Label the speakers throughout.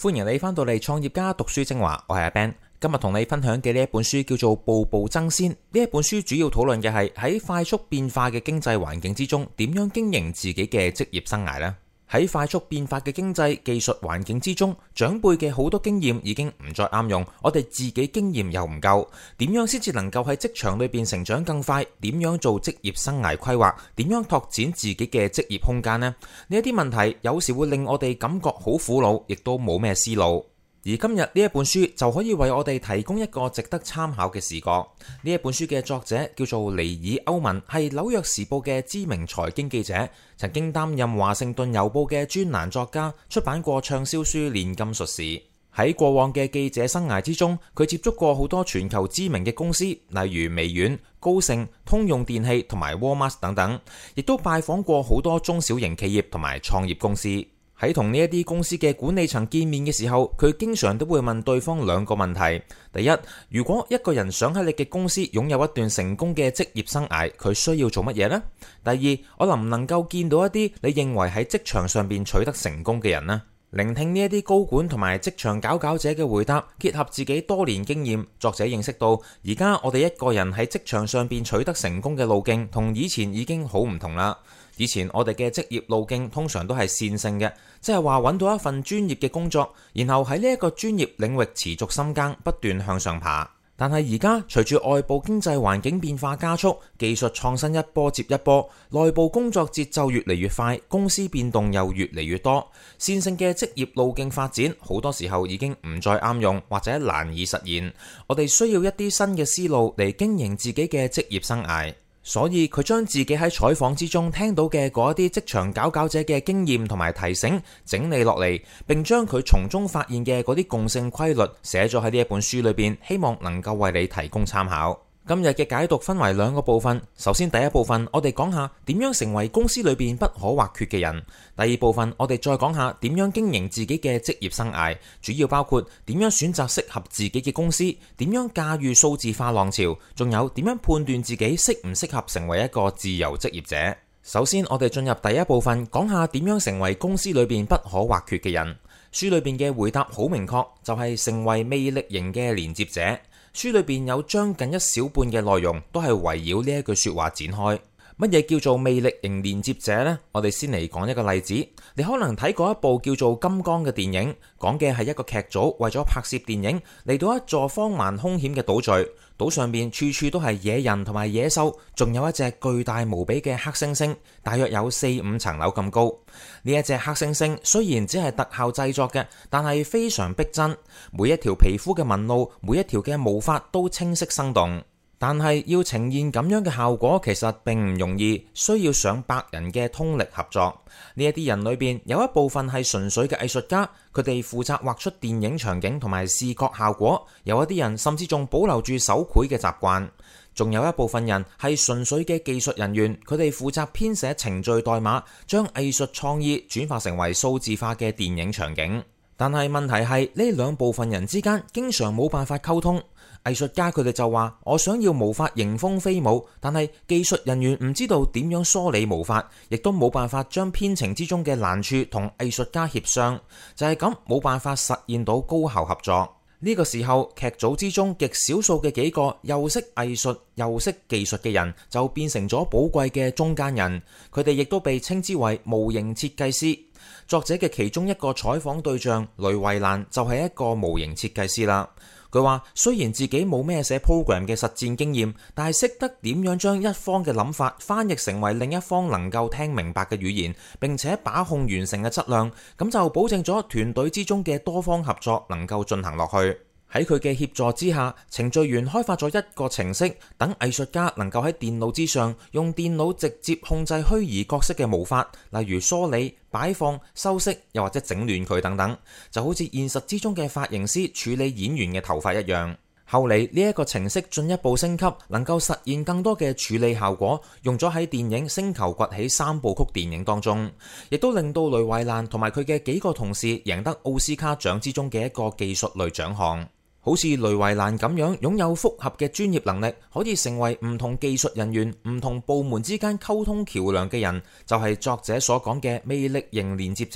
Speaker 1: 歡迎你返到嚟創業家讀書精華，我係阿 Ben。今日同你分享嘅呢一本書叫做《步步爭先》。呢一本書主要討論嘅係喺快速變化嘅經濟環境之中，點樣經營自己嘅職業生涯呢？喺快速變化嘅經濟技術環境之中，長輩嘅好多經驗已經唔再啱用，我哋自己經驗又唔夠，點樣先至能夠喺職場裏邊成長更快？點樣做職業生涯規劃？點樣拓展自己嘅職業空間呢？呢一啲問題有時會令我哋感覺好苦惱，亦都冇咩思路。而今日呢一本書就可以為我哋提供一個值得參考嘅視角。呢一本書嘅作者叫做尼爾歐文，係紐約時報嘅知名財經記者，曾經擔任華盛頓郵報嘅專欄作家，出版過暢銷書《煉金術士》。喺過往嘅記者生涯之中，佢接觸過好多全球知名嘅公司，例如微軟、高盛、通用電器同埋 Walmart 等等，亦都拜訪過好多中小型企業同埋創業公司。喺同呢一啲公司嘅管理層見面嘅時候，佢經常都會問對方兩個問題。第一，如果一個人想喺你嘅公司擁有一段成功嘅職業生涯，佢需要做乜嘢呢？第二，我能唔能夠見到一啲你認為喺職場上邊取得成功嘅人呢？聆聽呢一啲高管同埋職場佼佼者嘅回答，結合自己多年經驗，作者認識到而家我哋一個人喺職場上邊取得成功嘅路徑同以前已經好唔同啦。以前我哋嘅職業路徑通常都係線性嘅，即係話揾到一份專業嘅工作，然後喺呢一個專業領域持續深耕，不斷向上爬。但係而家隨住外部經濟環境變化加速，技術創新一波接一波，內部工作節奏越嚟越快，公司變動又越嚟越多，線性嘅職業路徑發展好多時候已經唔再啱用，或者難以實現。我哋需要一啲新嘅思路嚟經營自己嘅職業生涯。所以佢將自己喺採訪之中聽到嘅嗰一啲職場佼佼者嘅經驗同埋提醒整理落嚟，並將佢從中發現嘅嗰啲共性規律寫咗喺呢一本書裏邊，希望能夠為你提供參考。今日嘅解讀分為兩個部分，首先第一部分我哋講下點樣成為公司裏邊不可或缺嘅人，第二部分我哋再講下點樣經營自己嘅職業生涯，主要包括點樣選擇適合自己嘅公司，點樣駕馭數字化浪潮，仲有點樣判斷自己適唔適合成為一個自由職業者。首先我哋進入第一部分，講下點樣成為公司裏邊不可或缺嘅人。書裏邊嘅回答好明確，就係成為魅力型嘅連接者。書裏邊有將近一小半嘅內容都係圍繞呢一句說話展開。乜嘢叫做魅力型連接者呢？我哋先嚟講一個例子。你可能睇過一部叫做《金剛》嘅電影，講嘅係一個劇組為咗拍攝電影嚟到一座荒蠻兇險嘅島嶼，島上面處處都係野人同埋野獸，仲有一隻巨大無比嘅黑猩猩，大約有4-5層樓咁高。呢一隻黑猩猩雖然只係特效製作嘅，但係非常逼真，每一條皮膚嘅紋路，每一條嘅毛髮都清晰生動。但係要呈現咁樣嘅效果，其實並唔容易，需要上百人嘅通力合作。呢一啲人裏邊有一部分係純粹嘅藝術家，佢哋負責畫出電影場景同埋視覺效果，有一啲人甚至仲保留住手繪嘅習慣，仲有一部分人係純粹嘅技術人員，佢哋負責編寫程序代碼，將藝術創意轉化成為數字化嘅電影場景。但係問題係呢兩部分人之間經常冇辦法溝通。藝術家佢哋就話：我想要毛髮迎風飛舞，但係技術人員唔知道點樣梳理毛髮，亦都冇辦法將編程之中嘅難處同藝術家協商，就係咁冇辦法實現到高效合作。呢個時候，劇組之中極少數嘅幾個又識藝術又識技術嘅人，就變成咗寶貴嘅中間人，佢哋亦都被稱之為模型設計師。作者嘅其中一個採訪對象雷維蘭就係一個模型設計師啦。佢話雖然自己冇咩寫 program 嘅實戰經驗，但係識得點樣將一方嘅諗法翻譯成為另一方能夠聽明白嘅語言，並且把控完成嘅質量，咁就保證咗團隊之中嘅多方合作能夠進行落去。喺佢嘅協助之下，程序員開發咗一個程式，等藝術家能夠喺電腦之上用電腦直接控制虛擬角色嘅毛髮，例如梳理、擺放、修飾，又或者整亂佢等等，就好似現實之中嘅髮型師處理演員嘅頭髮一樣。後嚟呢一個程式進一步升級，能夠實現更多嘅處理效果，用咗喺電影《星球崛起》3部曲電影當中，亦都令到雷維蘭同埋佢嘅幾個同事贏得奧斯卡獎之中嘅一個技術類獎項。好似雷維蘭咁樣擁有複合嘅專業能力，可以成為唔同技術人員、唔同部門之間溝通橋樑嘅人，就係作者所講嘅魅力型連接者。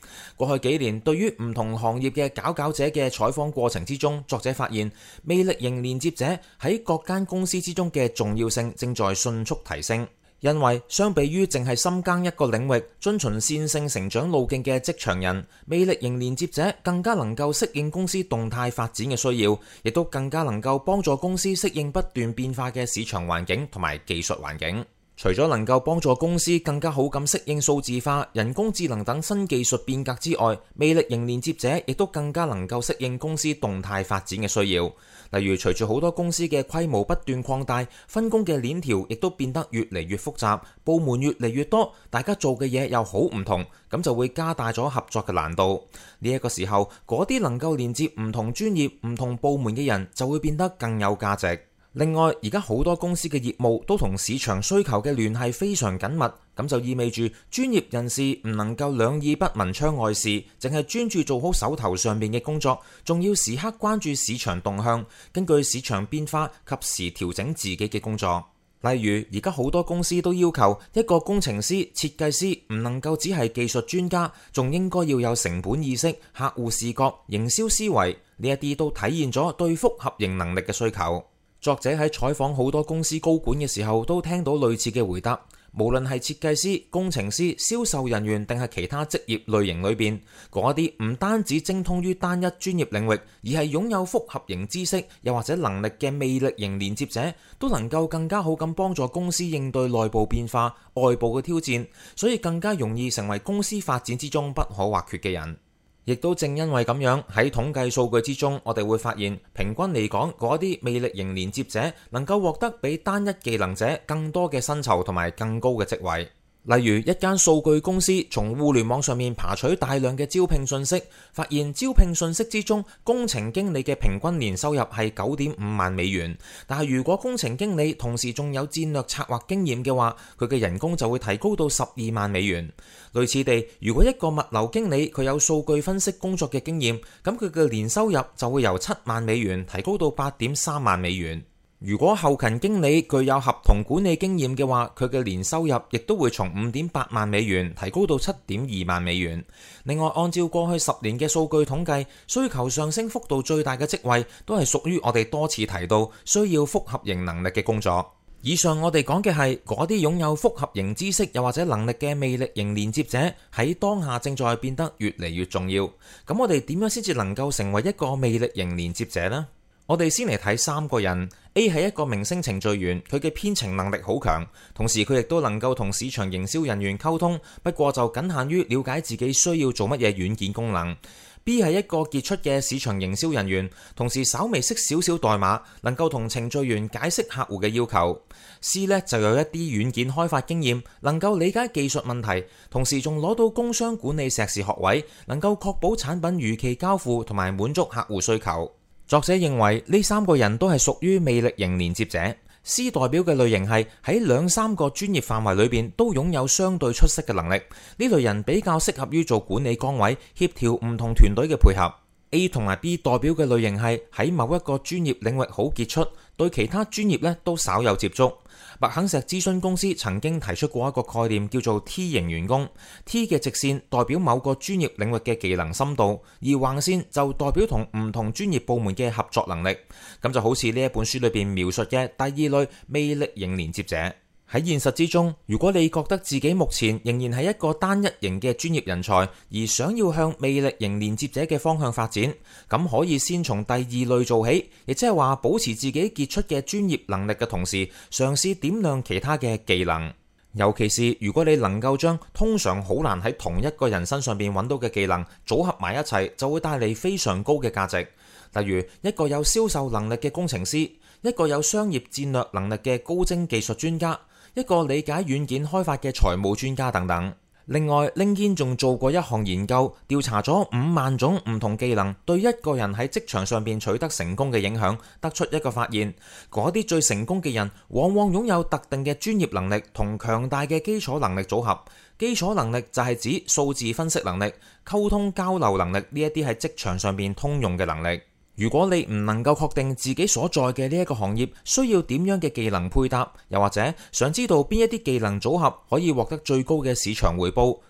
Speaker 1: 過去幾年，對於唔同行業嘅佼佼者嘅採訪過程之中，作者發現魅力型連接者喺各間公司之中嘅重要性正在迅速提升。因為相比於淨係深耕一個領域、遵循線性成長路徑嘅職場人，魅力型連接者更加能夠適應公司動態發展嘅需要，亦都更加能夠幫助公司適應不斷變化嘅市場環境同埋技術環境。除咗能夠幫助公司更加好咁適應數字化、人工智能等新技術變革之外，魅力型連接者亦都更加能夠適應公司動態發展嘅需要。例如，隨住好多公司嘅規模不斷擴大，分工嘅鏈條亦都變得越嚟越複雜，部門越嚟越多，大家做嘅嘢又好唔同，咁就會加大咗合作嘅難度。呢一個時候，嗰啲能夠連接唔同專業、唔同部門嘅人就會變得更有價值。另外，而家好多公司嘅業務都同市場需求嘅聯繫非常緊密，咁就意味住專業人士唔能夠兩耳不聞窗外事，淨係專注做好手頭上面嘅工作，仲要時刻關注市場動向，根據市場變化及時調整自己嘅工作。例如，而家好多公司都要求一個工程師、設計師唔能夠只係技術專家，仲應該要有成本意識、客戶視覺、營銷思維，呢一啲都體現咗對複合型能力嘅需求。作者喺採訪好多公司高管嘅時候，都聽到類似嘅回答。無論係設計師、工程師、銷售人員定係其他職業類型裏邊，嗰啲唔單止精通於單一專業領域，而係擁有複合型知識又或者能力嘅魅力型連接者，都能夠更加好咁幫助公司應對內部變化、外部嘅挑戰，所以更加容易成為公司發展之中不可或缺嘅人。亦都正因為咁樣，喺統計數據之中，我哋會發現平均嚟講，嗰啲魅力型連接者能夠獲得比單一技能者更多嘅薪酬同埋更高嘅職位。例如，一間數據公司從互聯網上面爬取大量嘅招聘信息，發現招聘信息之中，工程經理嘅平均年收入係9.5萬美元。但係如果工程經理同時仲有戰略策劃經驗嘅話，佢嘅人工就會提高到12萬美元。類似地，如果一個物流經理佢有數據分析工作嘅經驗，咁佢嘅年收入就會由7萬美元提高到8.3萬美元。如果後勤經理具有合同管理經驗嘅話，佢嘅年收入亦都會從5.8萬美元提高到7.2萬美元。另外，按照過去10年嘅數據統計，需求上升幅度最大嘅職位都係屬於我哋多次提到需要複合型能力嘅工作。以上我哋講嘅係嗰啲擁有複合型知識又或者能力嘅魅力型連接者，喺當下正在變得越嚟越重要。咁我哋點樣先至能夠成為一個魅力型連接者呢？我哋先嚟睇3個人。A 係一個明星程序員，佢嘅編程能力好強，同時佢亦都能夠同市場營銷人員溝通，不過就僅限於了解自己需要做乜嘢軟件功能。B 係一個傑出嘅市場營銷人員，同時稍微識少少代碼，能夠同程序員解釋客戶嘅要求。C 呢就有一啲軟件開發經驗，能夠理解技術問題，同時仲攞到工商管理碩士學位，能夠確保產品如期交付同埋滿足客戶需求。作者認為呢3個人都係屬於魅力型連接者。C 代表嘅類型係喺2-3個專業範圍裏邊都擁有相對出色嘅能力，呢類人比較適合於做管理崗位，協調唔同團隊嘅配合。A 同埋 B 代表嘅類型係喺某一個專業領域好傑出，對其他專業都稍有接觸。麥肯錫諮詢公司曾經提出過一個概念叫做 T 型員工。T 嘅直線代表某個專業領域嘅技能深度，而橫線就代表同唔同專業部門嘅合作能力。咁就好似呢一本書裏邊描述嘅第2類魅力型連接者。喺現實之中，如果你覺得自己目前仍然係一個單一型嘅專業人才，而想要向魅力型連接者嘅方向發展，咁可以先從第2類做起，亦即係話保持自己傑出嘅專業能力嘅同時，嘗試點亮其他嘅技能。尤其是如果你能夠將通常好難喺同一個人身上邊揾到嘅技能組合埋一齊，就會帶嚟非常高嘅價值。例如一個有銷售能力嘅工程師，一個有商業戰略能力嘅高精技術專家，一個理解軟件開發嘅財務專家等等。另外，LinkedIn仲做過一項研究，調查咗5萬種唔同技能對一個人喺職場上邊取得成功嘅影響，得出一個發現：嗰啲最成功嘅人，往往擁有特定嘅專業能力同強大嘅基礎能力組合。基礎能力就係指數字分析能力、溝通交流能力呢一啲係職場上邊通用嘅能力。如果你唔能夠確定自己所在嘅呢一個行業需要點樣嘅技能配搭，又或者想知道邊一啲技能組合可以獲得最高嘅市場回報，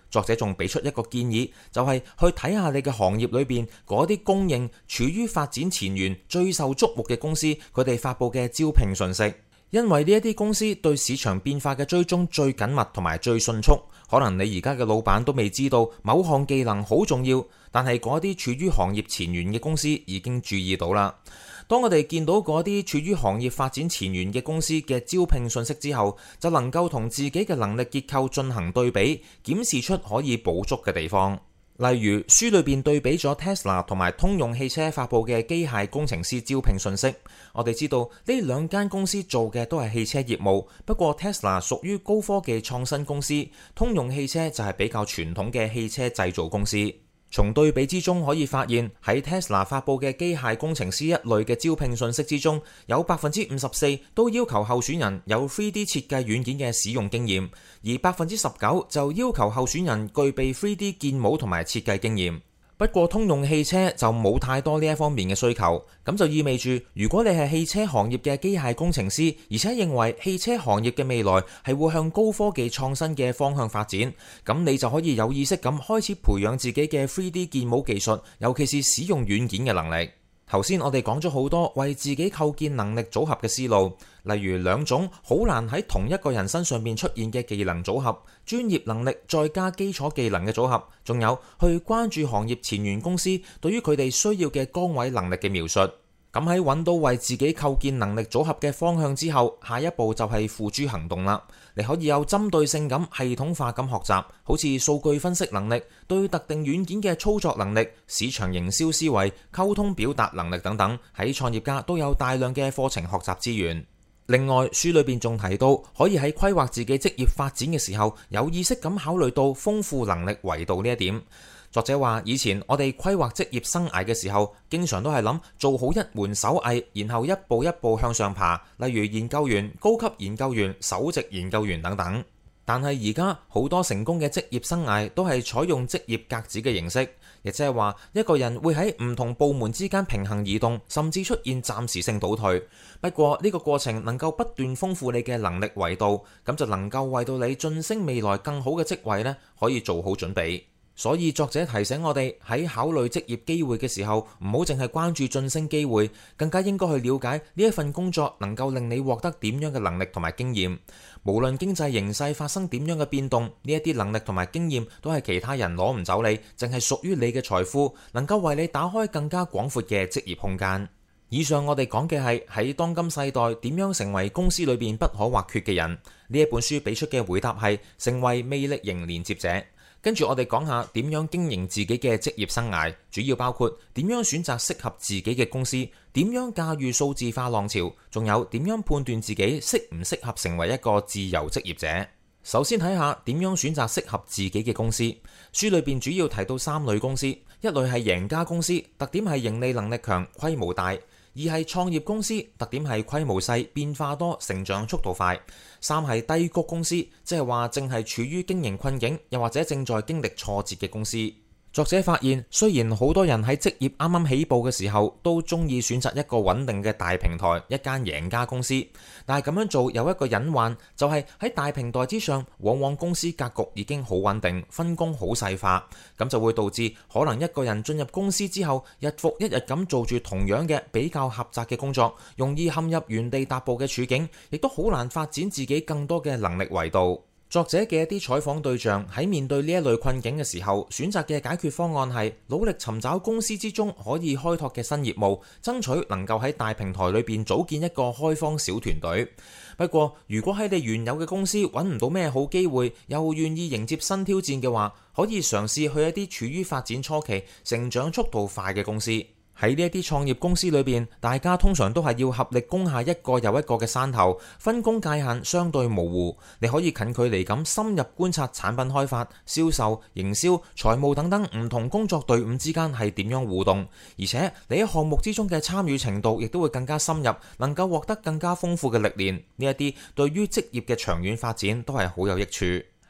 Speaker 1: 作者仲俾出一個建議，就係去睇下你嘅行業裏邊嗰啲公認處於發展前沿、最受矚目嘅公司，佢哋發佈嘅招聘信息。因為呢一啲公司對市場變化嘅追蹤最緊密同埋最迅速，可能你而家嘅老闆都未知道某項技能好重要，但係嗰啲處於行業前沿嘅公司已經注意到啦。當我哋見到嗰啲處於行業發展前沿嘅公司嘅招聘信息之後，就能夠同自己嘅能力結構進行對比，檢視出可以補足嘅地方。例如書裏邊對比咗 Tesla 同埋通用汽車發佈嘅機械工程師招聘信息，我哋知道呢兩間公司做嘅都係汽車業務，不過 Tesla 屬於高科技創新公司，通用汽車就係比較傳統嘅汽車製造公司。從對比之中可以發現，喺 Tesla 發佈嘅機械工程師一類嘅招聘信息之中，有 54% 都要求候選人有 3D 設計軟件嘅使用經驗，而 19% 就要求候選人具備 3D 建模同埋設計經驗。不過通用汽車就冇太多呢一方面嘅需求，咁就意味住如果你係汽車行業嘅機械工程師，而且認為汽車行業嘅未來係會向高科技創新嘅方向發展，咁你就可以有意識咁開始培養自己嘅 3D 建模技術，尤其是使用軟件嘅能力。頭先我哋講咗好多為自己構建能力組合嘅思路，例如兩種好難喺同一個人身上面出現嘅技能組合，專業能力再加基礎技能嘅組合，仲有去關注行業前沿公司對於佢哋需要嘅崗位能力嘅描述。咁喺揾到為自己構建能力組合嘅方向之後，下一步就係付諸行動啦。你可以有針對性咁系統化咁學習，好似數據分析能力、對特定軟件嘅操作能力、市場營銷思維、溝通表達能力等等，喺創業家都有大量嘅課程學習資源。另外，書裏邊仲提到，可以喺規劃自己職業發展嘅時候，有意識咁考慮到豐富能力維度呢一點。作者話，以前我哋規劃職業生涯嘅時候，經常都係諗做好一門手藝，然後一步一步向上爬，例如研究員、高級研究員、首席研究員等等。但係而家好多成功嘅職業生涯都係採用職業格子嘅形式，亦即係話一個人會喺唔同部門之間平衡移動，甚至出現暫時性倒退。不過呢個過程能夠不斷豐富你嘅能力維度，咁就能夠為到你晉升未來更好嘅職位呢，可以做好準備。所以作者提醒我哋喺考慮職業機會嘅時候，唔好淨係關注晉升機會，更加應該去了解呢一份工作能夠令你獲得點樣嘅能力同埋經驗。無論經濟形勢發生點樣嘅變動，呢一啲能力同埋經驗都係其他人攞唔走你，淨係屬於你嘅財富，能夠為你打開更加廣闊嘅職業空間。以上我哋講嘅係喺當今世代點樣成為公司裏邊不可或缺嘅人。呢一本書俾出嘅回答係成為魅力型連接者。跟住我哋講下點樣經營自己嘅職業生涯，主要包括點樣選擇適合自己嘅公司，點樣駕馭數字化浪潮，仲有點樣判斷自己適唔適合成為一個自由職業者。首先睇下點樣選擇適合自己嘅公司。書裏邊主要提到3類公司，一類係贏家公司，特點係盈利能力強、規模大；二係創業公司，特點係規模細、變化多、成長速度快；三係低谷公司，即係話正係處於經營困境，又或者正在經歷挫折嘅公司。作者發現，雖然好多人喺職業啱啱起步嘅時候都中意選擇一個穩定嘅大平台，一間贏家公司，但係咁樣做有一個隱患，就係喺大平台之上，往往公司格局已經好穩定，分工好細化，咁就會導致可能一個人進入公司之後，日復一日咁做住同樣嘅比較狹窄嘅工作，容易陷入原地踏步嘅處境，亦都好難發展自己更多嘅能力維度。作者嘅一啲採訪對象喺面對呢一類困境嘅時候，選擇嘅解決方案係努力尋找公司之中可以開拓嘅新業務，爭取能夠喺大平台裏邊組建一個開荒小團隊。不過，如果喺你原有嘅公司揾唔到咩好機會，又願意迎接新挑戰嘅話，可以嘗試去一啲處於發展初期、成長速度快嘅公司。喺呢一啲創業公司裏邊，大家通常都係要合力攻下一個又一個嘅山頭，分工界限相對模糊。你可以近距離咁深入觀察產品開發、銷售、營銷、財務等等唔同工作隊伍之間係點樣互動，而且你喺項目之中嘅參與程度亦都會更加深入，能夠獲得更加豐富嘅歷練。呢一啲對於職業嘅長遠發展都係好有益處。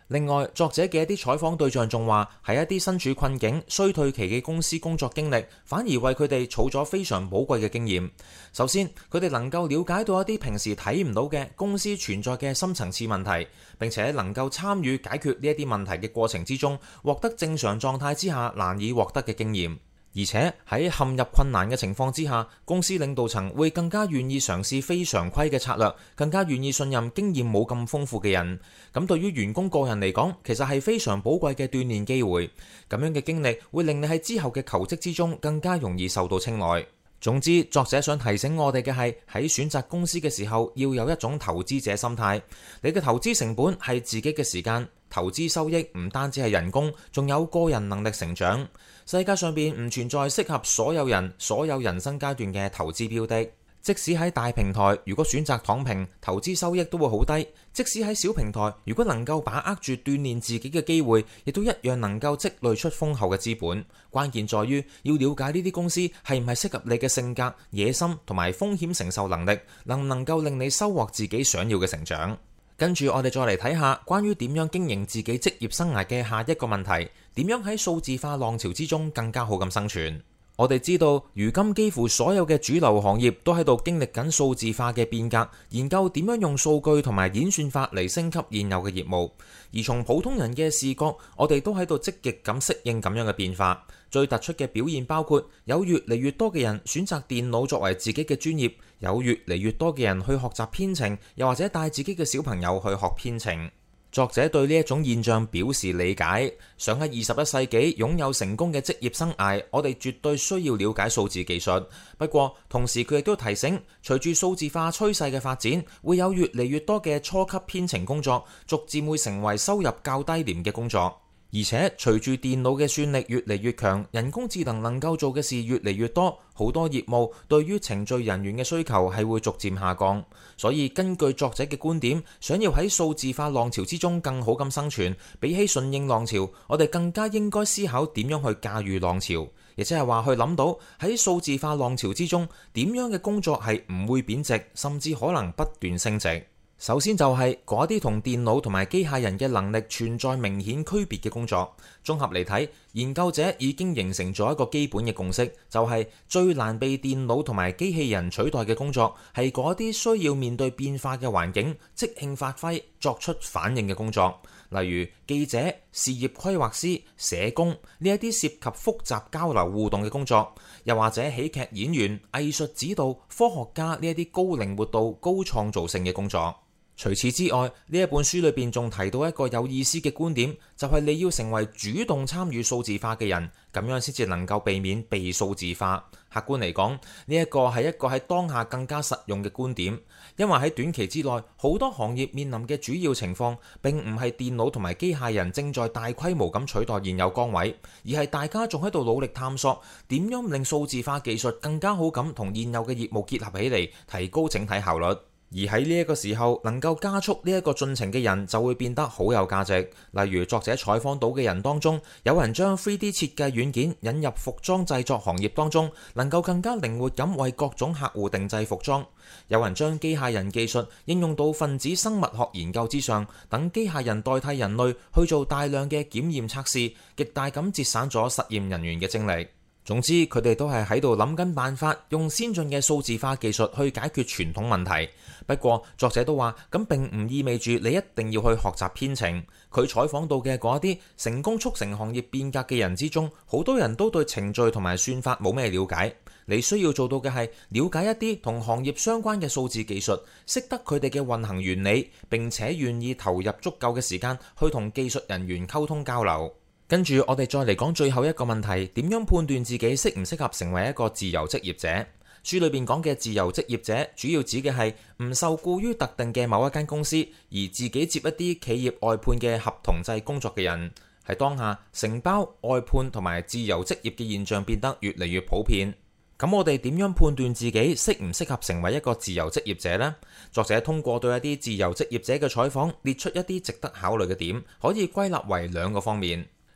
Speaker 1: 另外，作者嘅一啲採訪對象仲話，係一啲身處困境、衰退期嘅公司工作經歷，反而為佢哋儲咗非常寶貴嘅經驗。首先，佢哋能夠了解到一啲平時睇唔到嘅公司存在嘅深層次問題，並且能夠參與解決呢一啲問題嘅過程之中，獲得正常狀態之下難以獲得嘅經驗。而且喺陷入困難嘅情況之下，公司領導層會更加願意嘗試非常規嘅策略，更加願意信任經驗冇咁豐富嘅人。咁對於員工個人嚟講，其實係非常寶貴嘅鍛鍊機會。咁樣嘅經歷會令你喺之後嘅求職之中更加容易受到青睞。總之，作者想提醒我哋嘅係喺選擇公司嘅時候，要有一種投資者心態。你嘅投資成本係自己嘅時間，投資收益唔單止係人工，仲有個人能力成長。世界上邊唔存在適合所有人、所有人生階段嘅投資標的。即使喺大平台，如果選擇躺平，投資收益都會好低；即使喺小平台，如果能夠把握住鍛鍊自己嘅機會，亦都一樣能夠積累出豐厚嘅資本。關鍵在於要了解呢啲公司係唔係適合你嘅性格、野心同埋風險承受能力，能唔能夠令你收穫自己想要嘅成長。跟住我哋再嚟睇下關於點樣經營自己職業生涯嘅下一個問題，點樣喺數字化浪潮之中更加好咁生存。我哋知道，如今幾乎所有嘅主流行業都喺度經歷緊數字化嘅變革，研究點樣用數據同埋演算法嚟升級現有嘅業務。而從普通人嘅視角，我哋都喺度積極咁適應咁樣嘅變化。最突出嘅表現包括有越嚟越多嘅人選擇電腦作為自己嘅專業，有越嚟越多嘅人去學習編程，又或者帶自己嘅小朋友去學編程。作者對呢一種現象表示理解，想喺21世紀擁有成功嘅職業生涯，我哋絕對需要了解數字技術。不過同時佢亦都提醒，隨住數字化趨勢嘅發展，會有越嚟越多嘅初級編程工作逐漸會成為收入較低廉嘅工作。而且隨住電腦嘅算力越嚟越強，人工智能夠做嘅事越嚟越多，好多業務對於程序人員嘅需求係會逐漸下降。所以根據作者嘅觀點，想要喺數字化浪潮之中更好咁生存，比起順應浪潮，我哋更加應該思考點樣去駕馭浪潮，亦即係話去諗到喺數字化浪潮之中，點樣嘅工作係唔會貶值，甚至可能不斷升值。首先就係嗰啲同電腦同埋機械人嘅能力存在明顯區別嘅工作。綜合嚟睇，研究者已經形成咗一個基本嘅共識，就係最難被電腦同埋機器人取代嘅工作係嗰啲需要面對變化嘅環境，即興發揮、作出反應嘅工作，例如記者、事業規劃師、社工呢一啲涉及複雜交流互動嘅工作，又或者喜劇演員、藝術指導、科學家呢一啲高靈活度、高創造性嘅工作。除此之外，呢一本書裏邊仲提到一個有意思嘅觀點，就係你要成為主動參與數字化嘅人，咁樣先至能夠避免被數字化。客觀嚟講，呢一個係一個喺當下更加實用嘅觀點，因為喺短期之內，好多行業面臨嘅主要情況並唔係電腦同埋機械人正在大規模咁取代現有崗位，而係大家仲喺度努力探索點樣令數字化技術更加好咁同現有嘅業務結合起嚟，提高整體效率。而喺呢一個時候，能夠加速呢一個進程嘅人就會變得好有價值。例如作者採訪到嘅人當中，有人將 3D 設計軟件引入服裝製作行業當中，能夠更加靈活咁為各種客戶定製服裝；有人將機械人技術應用到分子生物學研究之上，等機械人代替人類去做大量嘅檢驗測試，極大咁節省咗實驗人員嘅精力。總之，佢哋都係喺度諗緊辦法，用先進嘅數字化技術去解決傳統問題。不過，作者都話，咁並唔意味住你一定要去學習編程。佢採訪到嘅嗰啲成功促成行業變革嘅人之中，好多人都對程序同埋算法冇咩了解。你需要做到嘅係了解一啲同行業相關嘅數字技術，識得佢哋嘅運行原理，並且願意投入足夠嘅時間去同技術人員溝通交流。跟住我哋再嚟講最後一個問題，點樣判斷自己適唔適合成為一個自由職業者？書裏邊講嘅自由職業者，主要指嘅係唔受僱於特定嘅某一間公司，而自己接一啲企業外判嘅合同制工作嘅人。喺當下，承包、外判同埋自由職業嘅現象變得越嚟越普遍。咁我哋點樣判斷自己適唔適合成為一個自由職業者呢？作者通過對一啲自由職業者嘅採訪，列出一啲值得考慮嘅點，可以歸納為兩個方面。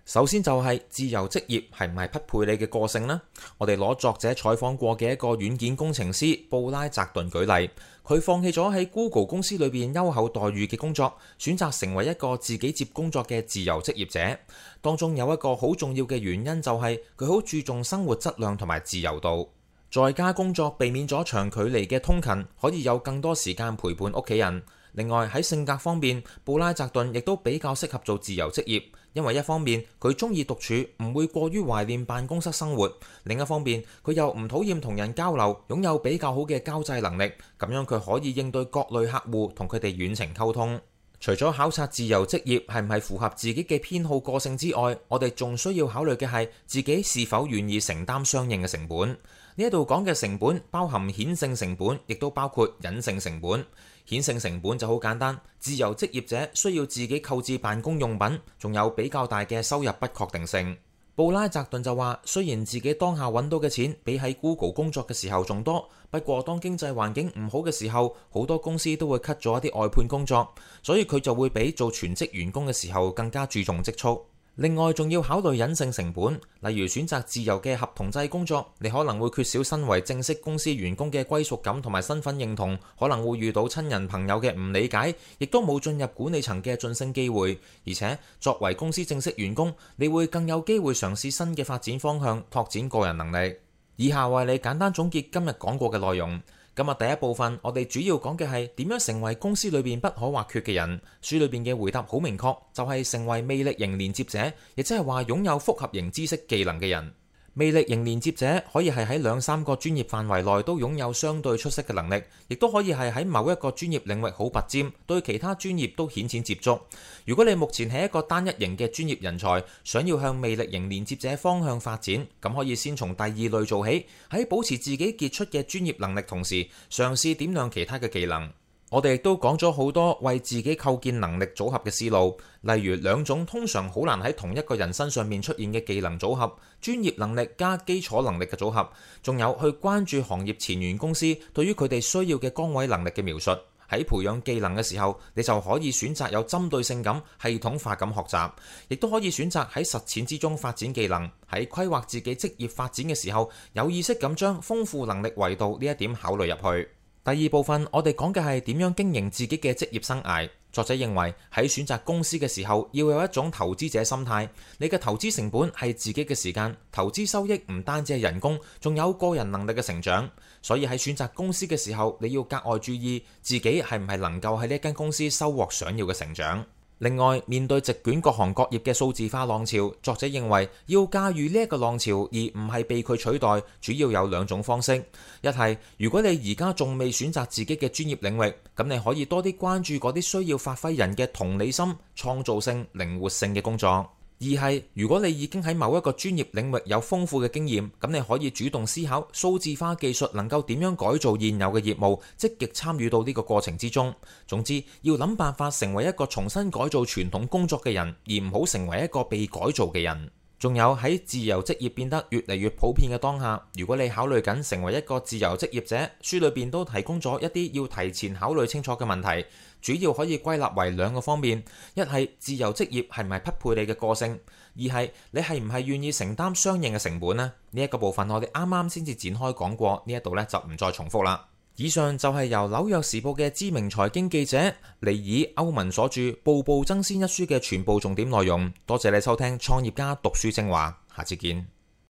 Speaker 1: 首先就係自由職業係唔係匹配你嘅個性呢？我哋攞作者採訪過嘅一個軟件工程師布拉澤頓舉例，佢放棄咗喺 Google 公司裏邊優厚待遇嘅工作，選擇成為一個自己接工作嘅自由職業者。當中有一個好重要嘅原因就係佢好注重生活質量同埋自由度。在家工作避免咗長距離嘅通勤，可以有更多時間陪伴屋企人。另外喺性格方面，布拉澤頓亦都比較適合做自由職業，因為一方面佢中意獨處，唔會過於懷念辦公室生活；另一方面佢又唔討厭同人交流，擁有比較好嘅交際能力，咁樣佢可以應對各類客戶，同佢哋遠程溝通。除咗考察自由職業係唔係符合自己嘅偏好個性之外，我哋仲需要考慮嘅係自己是否願意承擔相應嘅成本。呢一度講嘅成本包含顯性成本，亦都包括隱性成本。顯性成本就好簡單，自由職業者需要自己購置辦公用品，仲有比較大嘅收入不確定性。布拉澤頓就話，雖然自己當下揾到嘅錢比喺 Google 工作嘅時候仲多，不過當經濟環境唔好嘅時候，好多公司都會 cut 咗一啲外判工作，所以佢就會比做全職員工嘅時候更加注重積蓄。另外仲要考慮隱性成本，例如選擇自由嘅合同制工作，你可能會缺少身為正式公司員工嘅歸屬感同埋身份認同，可能會遇到親人朋友嘅唔理解，亦都冇進入管理層嘅晉升機會。而且作為公司正式員工，你會更有機會嘗試新嘅發展方向，拓展個人能力。以下為你簡單總結今日講過嘅內容。今日第一部分，我哋主要講嘅係點樣成為公司裏邊不可或缺嘅人。書裏邊嘅回答好明確，就係成為魅力型連接者，亦即係話擁有複合型知識技能嘅人。魅力型連接者可以係喺2-3個專業範圍內都擁有相對出色嘅能力，亦都可以係喺某一個專業領域好拔尖，對其他專業都顯淺接觸。如果你目前係一個單一型嘅專業人才，想要向魅力型連接者方向發展，咁可以先從第二類做起，喺保持自己傑出嘅專業能力同時，嘗試點亮其他嘅技能。我哋亦都講咗好多為自己構建能力組合嘅思路，例如2種通常好難喺同一個人身上面出現嘅技能組合，專業能力加基礎能力嘅組合，仲有去關注行業前沿公司對於佢哋需要嘅崗位能力嘅描述。喺培養技能嘅時候，你就可以選擇有針對性咁、系統化咁學習，亦都可以選擇喺實踐之中發展技能。喺規劃自己職業發展嘅時候，有意識咁將豐富能力維度呢一點考慮入去。第二部分，我哋講嘅係點樣經營自己嘅職業生涯。作者認為喺選擇公司嘅時候，要有一種投資者心態。你嘅投資成本係自己嘅時間，投資收益唔單止係人工，仲有個人能力嘅成長。所以喺選擇公司嘅時候，你要格外注意自己係唔係能夠喺呢間公司收穫想要嘅成長。另外，面對席捲各行各業嘅數字化浪潮，作者認為要駕馭呢一個浪潮而唔係被佢取代，主要有2種方式。一係如果你而家仲未選擇自己嘅專業領域，咁你可以多啲關注嗰啲需要發揮人嘅同理心、創造性、靈活性嘅工作。二係如果你已經喺某一個專業領域有豐富嘅經驗，咁你可以主動思考數字化技術能夠點樣改造現有嘅業務，積極參與到呢個過程之中。總之，要諗辦法成為一個重新改造傳統工作嘅人，而唔好成為一個被改造嘅人。仲有喺自由職業變得越嚟越普遍嘅當下，如果你考慮緊成為一個自由職業者，書裏邊都提供咗一啲要提前考慮清楚嘅問題，主要可以歸納為2個方面：一係自由職業係唔係匹配你嘅個性；二係你係唔係願意承擔相應嘅成本呢？呢一個部分我哋啱啱先至展開講過，呢一度呢就唔再重複啦。以上就係由紐約時報嘅知名財經記者尼爾歐文所著《步步爭先》一書嘅全部重點內容。多謝你收聽創業家讀書精華，下次見。